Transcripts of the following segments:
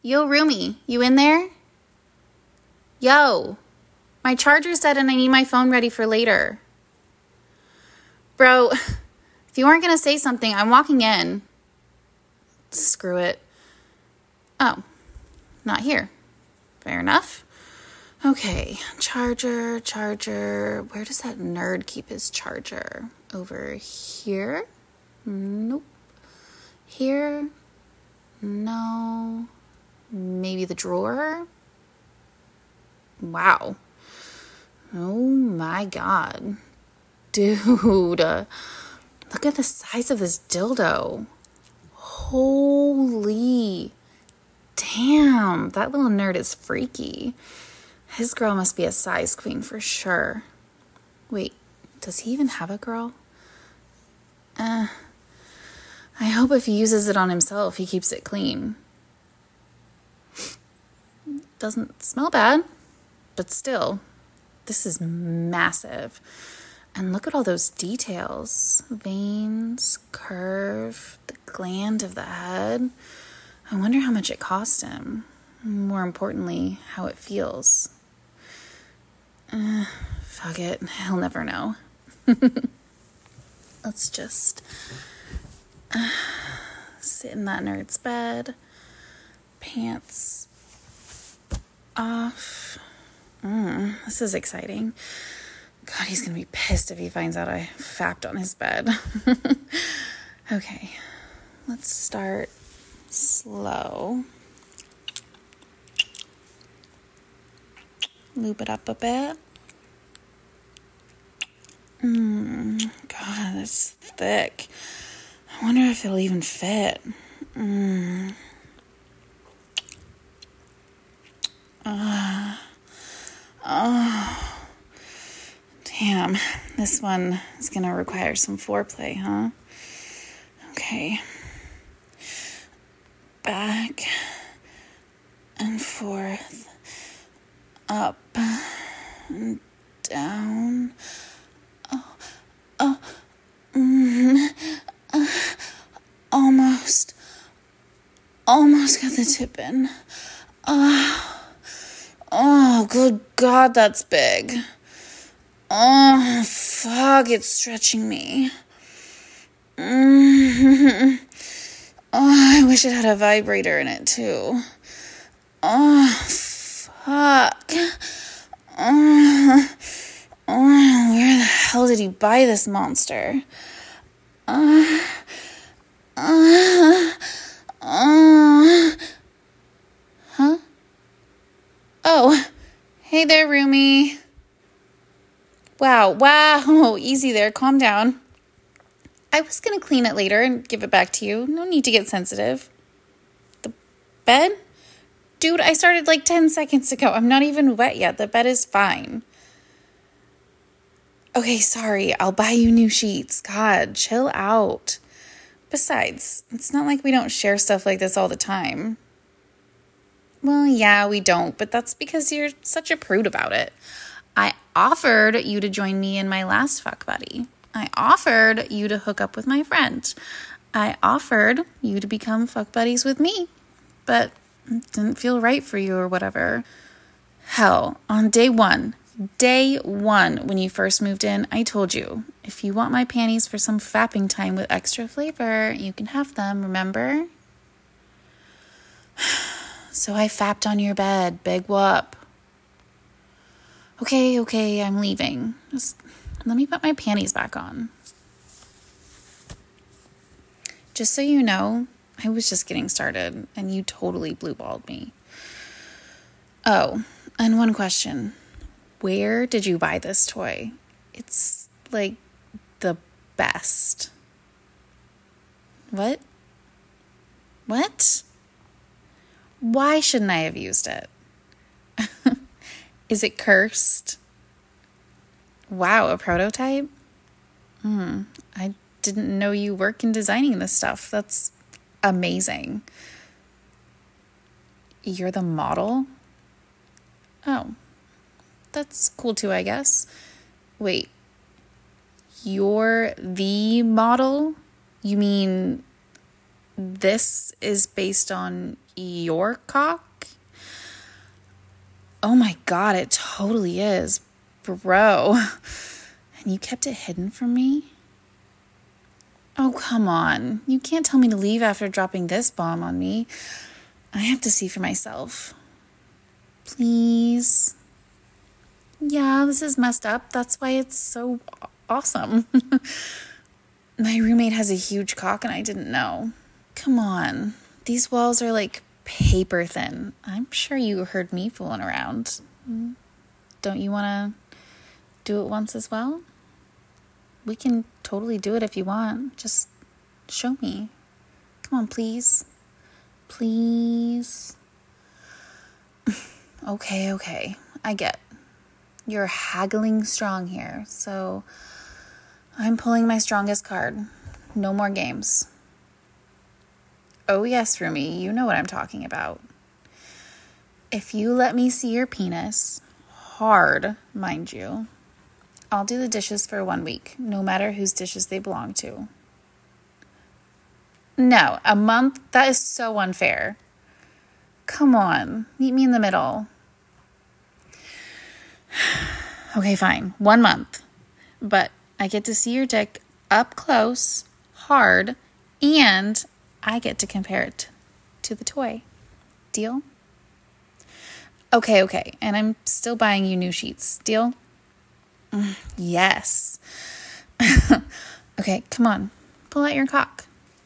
Yo, Rumi, you in there? Yo, my charger's dead and I need my phone ready for later. Bro, if you weren't going to say something, I'm walking in. Screw it. Oh, not here. Fair enough. Okay, charger. Where does that nerd keep his charger? Over here? Nope. Here? No. Maybe the drawer? Wow. Oh my God. Dude, look at the size of this dildo. Holy damn, that little nerd is freaky. His girl must be a size queen for sure. Wait, does he even have a girl? I hope if he uses it on himself, he keeps it clean. Doesn't smell bad, but still, this is massive. And look at all those details. Veins, curve, the gland of the head. I wonder how much it cost him. More importantly, how it feels. Fuck it, he'll never know. Let's just sit in that nerd's bed. Pants off. This is exciting. God, he's gonna be pissed if he finds out I fapped on his bed. Okay, let's start slow. Lube it up a bit. God, that's thick. I wonder if it'll even fit. Damn, this one is gonna require some foreplay, huh? Okay. Back and forth, up and down. Almost got the tip in. Oh, good God, that's big. Oh, fuck, it's stretching me. Oh, I wish it had a vibrator in it, too. Oh, fuck. Oh, where the hell did he buy this monster? Huh? Oh, hey there, Rumi. Wow, easy there, calm down. I was gonna clean it later and give it back to you. No need to get sensitive. The bed? Dude, I started like 10 seconds ago. I'm not even wet yet. The bed is fine. Okay, sorry. I'll buy you new sheets. God, chill out. Besides, it's not like we don't share stuff like this all the time. Well, yeah, we don't, but that's because you're such a prude about it. I offered you to join me in my last fuck buddy. I offered you to hook up with my friend. I offered you to become fuck buddies with me, but it didn't feel right for you or whatever. Hell, on day one, when you first moved in, I told you, if you want my panties for some fapping time with extra flavor, you can have them, remember? So I fapped on your bed, big whoop. Okay, I'm leaving. Just let me put my panties back on. Just so you know, I was just getting started, and you totally blue-balled me. Oh, and one question. Where did you buy this toy? It's, like, the best. What? Why shouldn't I have used it? Is it cursed? Wow, a prototype? I didn't know you work in designing this stuff. That's amazing. You're the model? Oh, that's cool too, I guess. Wait, you're the model? You mean this is based on your cock? Oh my God, it totally is. Bro. And you kept it hidden from me? Oh, come on. You can't tell me to leave after dropping this bomb on me. I have to see for myself. Please. Yeah, this is messed up. That's why it's so awesome. My roommate has a huge cock and I didn't know. Come on. These walls are like paper thin. I'm sure you heard me fooling around. Don't you want to do it once as well? We can totally do it if you want. Just show me. Come on, please. Please. Okay. I get. You're haggling strong here, so I'm pulling my strongest card. No more games. Oh yes, Rumi, you know what I'm talking about. If you let me see your penis, hard, mind you, I'll do the dishes for 1 week, no matter whose dishes they belong to. No, a month? That is so unfair. Come on, meet me in the middle. Okay, fine, 1 month. But I get to see your dick up close, hard, and I get to compare it to the toy. Deal? Okay, and I'm still buying you new sheets. Deal? Yes. Okay, come on. Pull out your cock.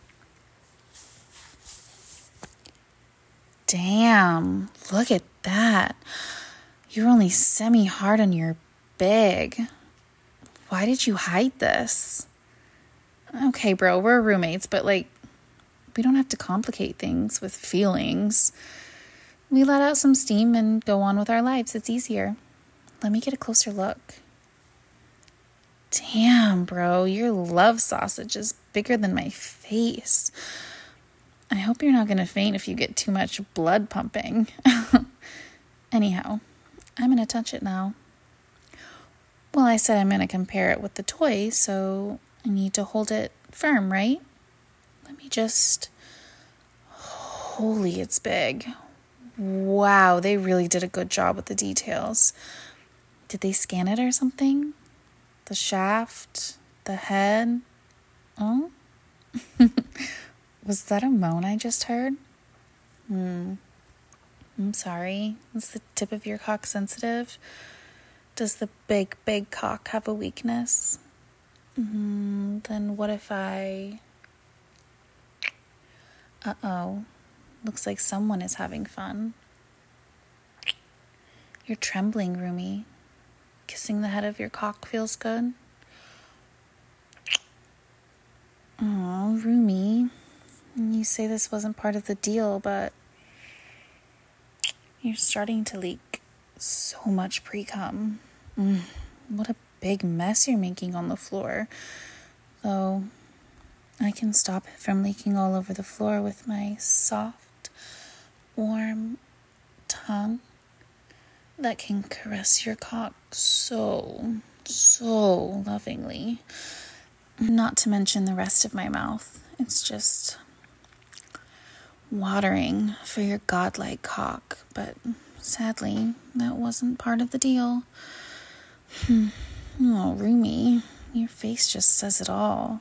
Damn, look at that. You're only semi-hard on your big. Why did you hide this? Okay, bro, we're roommates, but we don't have to complicate things with feelings. We let out some steam and go on with our lives. It's easier. Let me get a closer look. Damn, bro, your love sausage is bigger than my face. I hope you're not going to faint if you get too much blood pumping. Anyhow, I'm going to touch it now. Well, I said I'm going to compare it with the toy, so I need to hold it firm, right? Let me just... Holy, it's big. Wow, they really did a good job with the details. Did they scan it or something? The shaft? The head? Oh? Was that a moan I just heard? I'm sorry. Is the tip of your cock sensitive? Does the big cock have a weakness? Then what if I... Uh-oh. Looks like someone is having fun. You're trembling, Rumi. Kissing the head of your cock feels good? Oh, Rumi. You say this wasn't part of the deal, but you're starting to leak so much pre-cum. What a big mess you're making on the floor. Though I can stop it from leaking all over the floor with my soft, warm tongue that can caress your cock so lovingly. Not to mention the rest of my mouth. It's just watering for your godlike cock, but sadly, that wasn't part of the deal. Oh, Rumi, your face just says it all.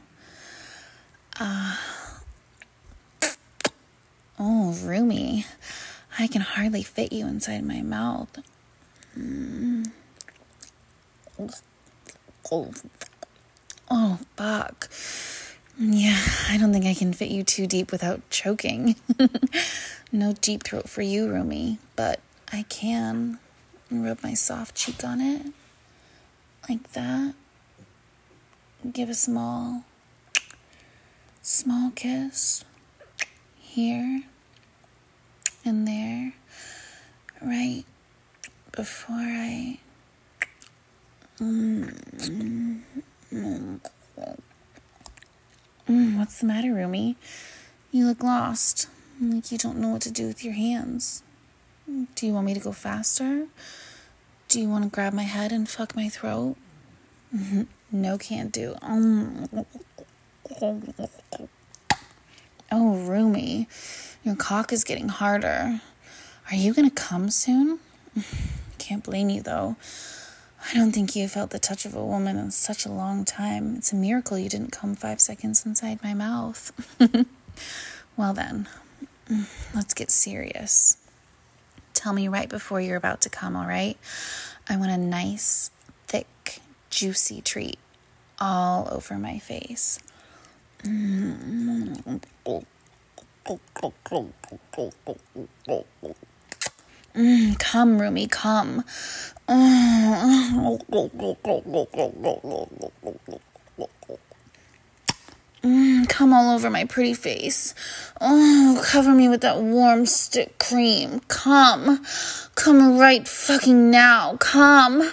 Oh, Rumi, I can hardly fit you inside my mouth. Oh, fuck. Yeah, I don't think I can fit you too deep without choking. No deep throat for you, Rumi, but I can rub my soft cheek on it, like that. Give a small kiss here and there, right before I... What's the matter, Rumi? You look lost, like you don't know what to do with your hands. Do you want me to go faster? Do you want to grab my head and fuck my throat? No, can't do. Oh, Rumi, your cock is getting harder. Are you gonna come soon? Can't blame you, though. I don't think you felt the touch of a woman in such a long time. It's a miracle you didn't come 5 seconds inside my mouth. Well then, let's get serious. Tell me right before you're about to come, all right? I want a nice, thick, juicy treat all over my face. Come, Rumi, come. Come all over my pretty face. Oh, cover me with that warm stick cream. Come. Come right fucking now. Come.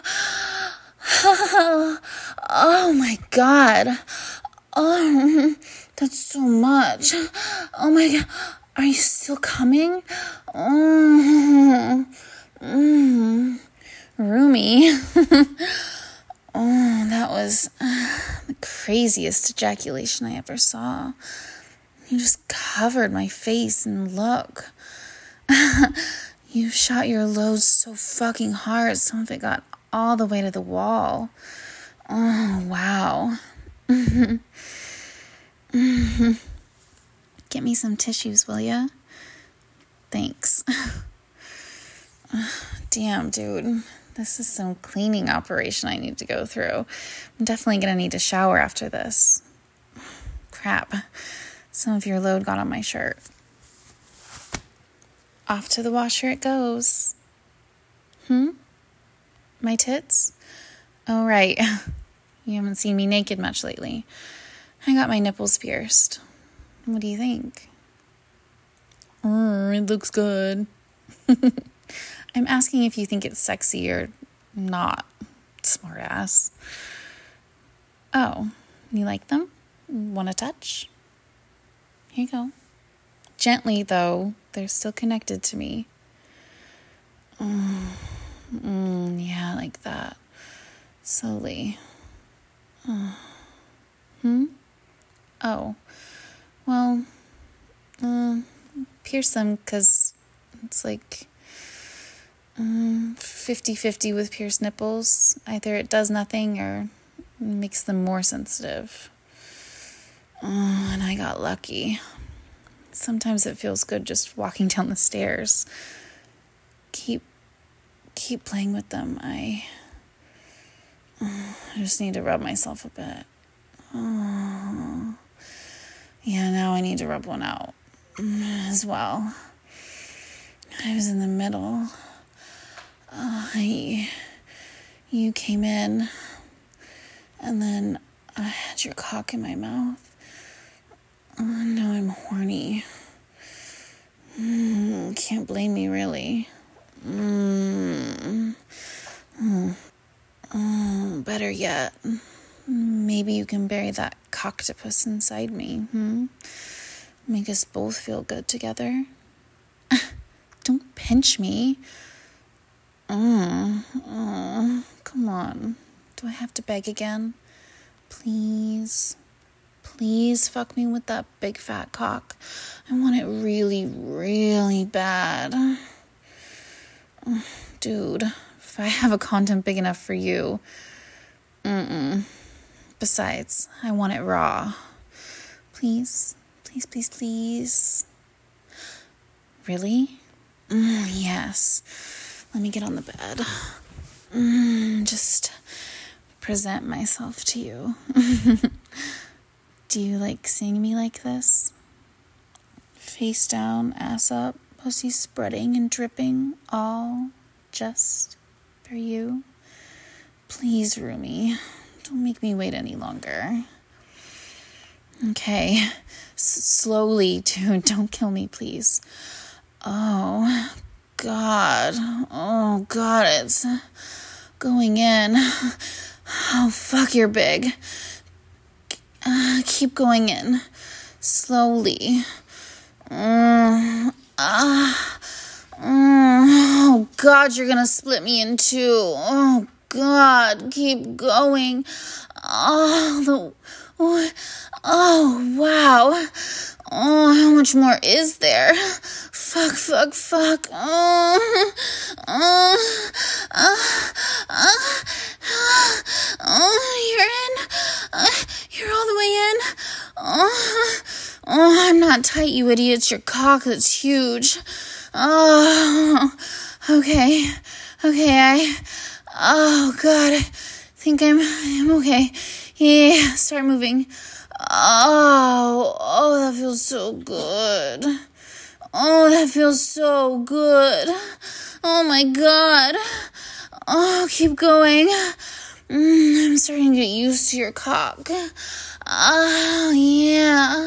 Oh my God. Oh, that's so much. Oh my God. Are you still coming? Rumi. Oh, that was the craziest ejaculation I ever saw. You just covered my face and look. You shot your load so fucking hard, some of it got all the way to the wall. Oh, wow. Get me some tissues, will ya? Thanks. Damn, dude. This is some cleaning operation I need to go through. I'm definitely going to need to shower after this. Crap. Some of your load got on my shirt. Off to the washer it goes. My tits? Oh, right. You haven't seen me naked much lately. I got my nipples pierced. What do you think? It looks good. I'm asking if you think it's sexy or not, smartass. Oh, you like them? Want a touch? Here you go. Gently, though. They're still connected to me. Yeah, like that. Slowly. Oh. Well, pierce them because it's like 50-50 with pierced nipples. Either it does nothing or makes them more sensitive. And I got lucky. Sometimes it feels good just walking down the stairs. Keep playing with them. I just need to rub myself a bit. Yeah, now I need to rub one out as well. I was in the middle. You came in, and then I had your cock in my mouth. Now I'm horny. Can't blame me, really. Better yet, maybe you can bury that cocktopus inside me. Make us both feel good together. Don't pinch me. Come on. Do I have to beg again? Please. Please fuck me with that big fat cock. I want it really, really bad. Dude, if I have a condom big enough for you. Besides, I want it raw. Please. Please, please, please. Really? Yes. Let me get on the bed. Just present myself to you. Do you like seeing me like this? Face down, ass up, pussy spreading and dripping, all just for you. Please, Rumi, don't make me wait any longer. Okay, slowly, dude, don't kill me, please. Oh, God, it's going in. Oh, fuck, you're big. Keep going in. Slowly. Oh, God, you're gonna split me in two. Oh, God, keep going. Oh, wow. Oh, how much more is there? Fuck. You're in. You're all the way in. I'm not tight, you idiots. Your cock is huge. Oh, okay. Oh, God, I think I'm okay. Yeah, start moving. Oh, that feels so good. Oh, that feels so good. Oh, my God. Oh, keep going. I'm starting to get used to your cock. Oh, yeah.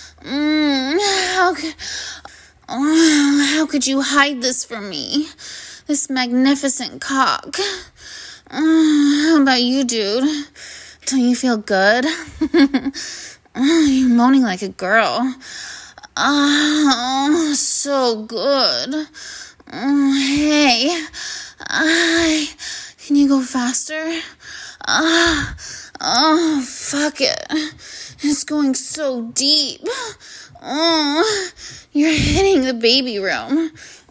How could you hide this from me? This magnificent cock. How about you, dude? Don't you feel good? You're moaning like a girl. Oh, so good. Hey. Can you go faster? Fuck it. It's going so deep. Oh, you're hitting the baby room.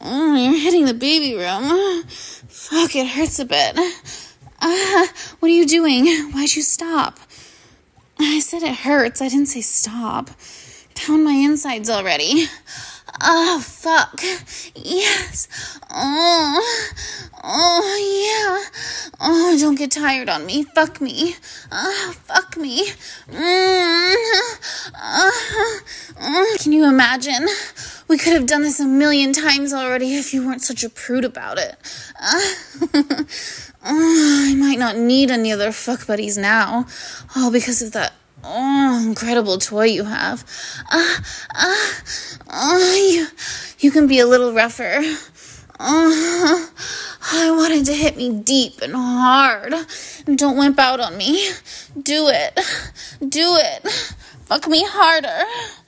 Fuck, it hurts a bit. What are you doing? Why'd you stop? I said it hurts. I didn't say stop. Pound my insides already. Oh, fuck. Yes. Oh, yeah. Oh, don't get tired on me. Fuck me. Fuck me. Can you imagine? We could have done this 1,000,000 times already if you weren't such a prude about it. I might not need any other fuck buddies now. All because of that incredible toy you have. You can be a little rougher. I wanted to hit me deep and hard. Don't wimp out on me. Do it. Fuck me harder.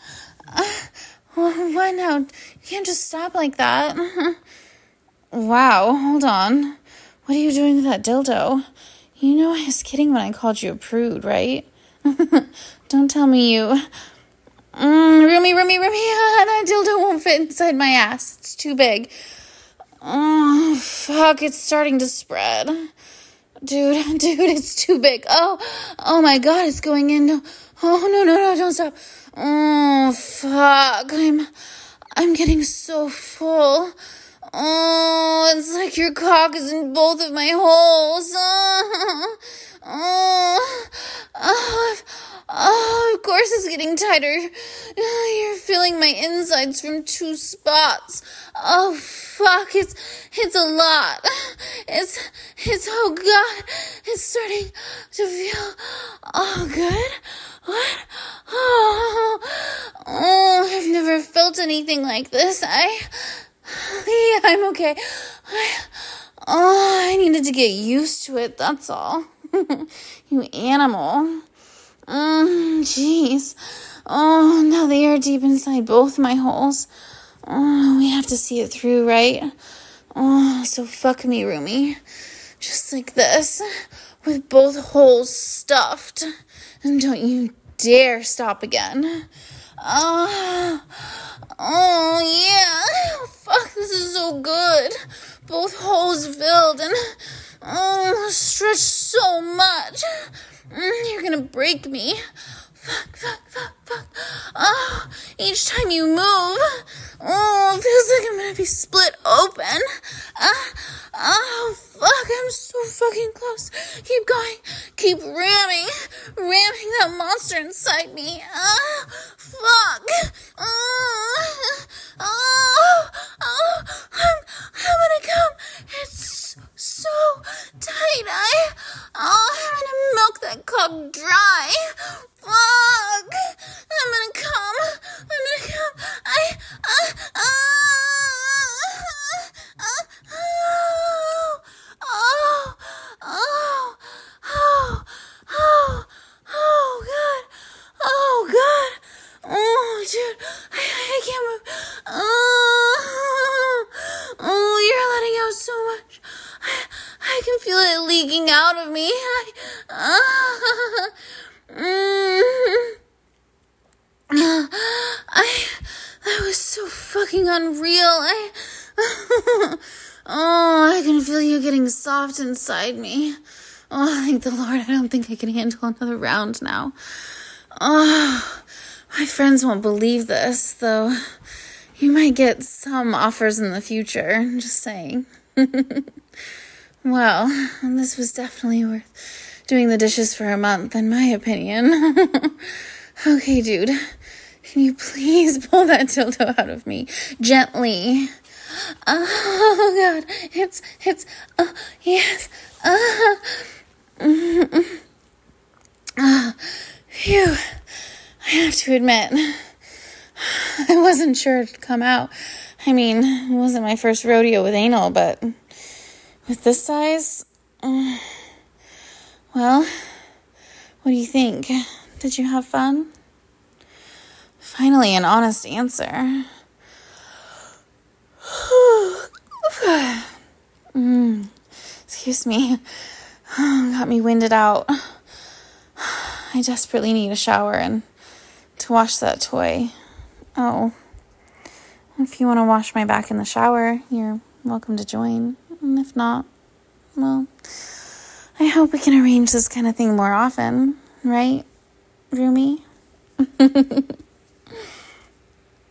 What now? You can't just stop like that. Wow, hold on. What are you doing with that dildo? You know I was kidding when I called you a prude, right? Don't tell me you... Roomy, that dildo won't fit inside my ass. It's too big. Oh, fuck, it's starting to spread. Dude, it's too big. Oh my God, it's going in. Oh, no, don't stop. Oh, fuck, I'm getting so full. Oh, it's like your cock is in both of my holes. Of course it's getting tighter. You're feeling my insides from 2 spots. Oh, fuck, it's a lot. It's, oh God, it's starting to feel, good. What? Oh, I've never felt anything like this. Yeah, I'm okay. I needed to get used to it, that's all. You animal. Jeez. Oh, now they are deep inside both my holes. Oh, we have to see it through, right? Oh, so fuck me, Roomy. Just like this, with both holes stuffed. And don't you dare stop again. Oh, yeah. Fuck, this is so good. Both holes filled and, stretched so much. You're gonna break me. Fuck. Oh, each time you move, it feels like I'm gonna be split open. Fuck, I'm so fucking close. Keep going. Keep ramming that monster inside me. Fuck. I'm gonna come. It's so tight. I'm gonna milk that cock dry. Fuck. I'm gonna come. Oh, God. Oh, dude. I can't move. You're letting out so much. I can feel it leaking out of me. fucking unreal. I can feel you getting soft inside me. Oh, thank the Lord. I don't think I can handle another round now. Oh, my friends won't believe this, though. You might get some offers in the future. Just saying. Well, this was definitely worth doing the dishes for a month, in my opinion. Okay, dude. Can you please pull that dildo out of me? Gently. Oh, God. Yes. Phew. I have to admit, I wasn't sure it'd come out. I mean, it wasn't my first rodeo with anal, but with this size, well, what do you think? Did you have fun? Finally, an honest answer. Excuse me. Got me winded out. I desperately need a shower and to wash that toy. Oh, if you want to wash my back in the shower, you're welcome to join. And if not, well, I hope we can arrange this kind of thing more often, right, Rumi?